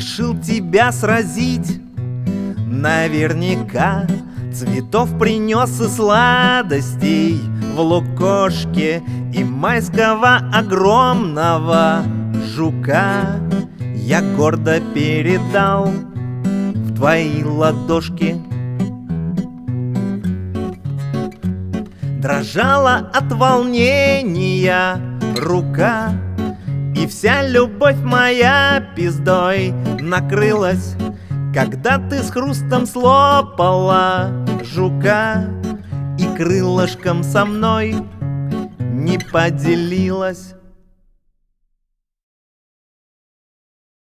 решил тебя сразить. Наверняка цветов принес и сладостей в лукошке и майского огромного жука я гордо передал в твои ладошки. Дрожала от волнения рука, и вся любовь моя пиздой накрылась, когда ты с хрустом слопала жука и крылышком со мной не поделилась.